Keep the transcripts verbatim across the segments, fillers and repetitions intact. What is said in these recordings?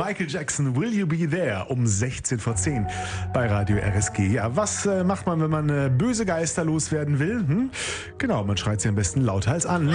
Michael Jackson, Will You Be There? Um sechzehn vor zehn bei Radio R S G. Ja, was äh, macht man, wenn man äh, böse Geister loswerden will? Hm? Genau, man schreit sie am besten lauthals an.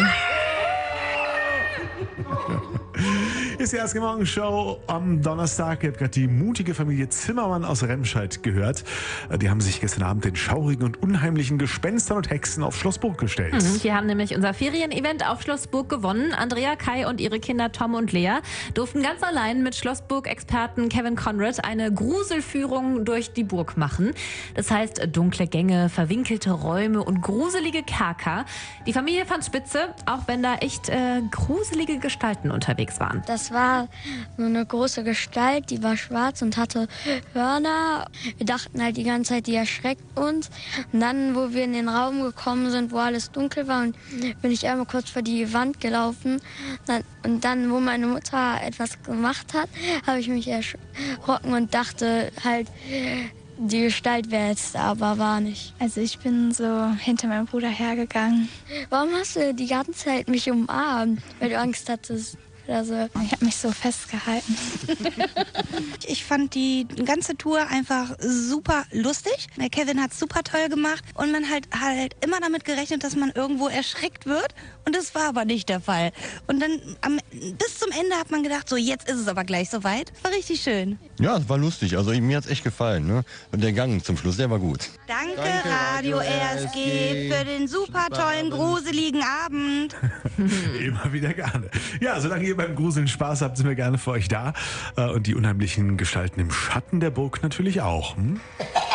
Ist die erste Morgenshow am Donnerstag. Ihr habt gerade die mutige Familie Zimmermann aus Remscheid gehört. Die haben sich gestern Abend den schaurigen und unheimlichen Gespenstern und Hexen auf Schloss Burg gestellt. Mhm, die haben nämlich unser Ferienevent auf Schloss Burg gewonnen. Andrea, Kai und ihre Kinder Tom und Lea durften ganz allein mit Schloss Burg-Experten Kevin Conrad eine Gruselführung durch die Burg machen. Das heißt dunkle Gänge, verwinkelte Räume und gruselige Kerker. Die Familie fand spitze, auch wenn da echt äh, gruselige Gestalten unterwegs waren. Das war so eine große Gestalt, die war schwarz und hatte Hörner. Wir dachten halt die ganze Zeit, die erschreckt uns. Und dann, wo wir in den Raum gekommen sind, wo alles dunkel war, und bin ich einmal kurz vor die Wand gelaufen. Und dann, wo meine Mutter etwas gemacht hat, habe ich mich erschrocken und dachte halt, die Gestalt wäre jetzt da, aber war nicht. Also ich bin so hinter meinem Bruder hergegangen. Warum hast du die ganze Zeit mich umarmt, weil du Angst hattest? Also, ich habe mich so festgehalten. Ich fand die ganze Tour einfach super lustig. Der Kevin hat es super toll gemacht und man hat halt immer damit gerechnet, dass man irgendwo erschreckt wird, und das war aber nicht der Fall. Und dann am, bis zum Ende hat man gedacht, so jetzt ist es aber gleich soweit. War richtig schön. Ja, es war lustig. Also mir hat es echt gefallen. Ne? Und der Gang zum Schluss, der war gut. Danke, Danke Radio R S G, für den super tollen, gruseligen Abend. Immer wieder gerne. Ja, solange ihr beim Gruseln Spaß habt, sind wir gerne für euch da. Und die unheimlichen Gestalten im Schatten der Burg natürlich auch. Hm?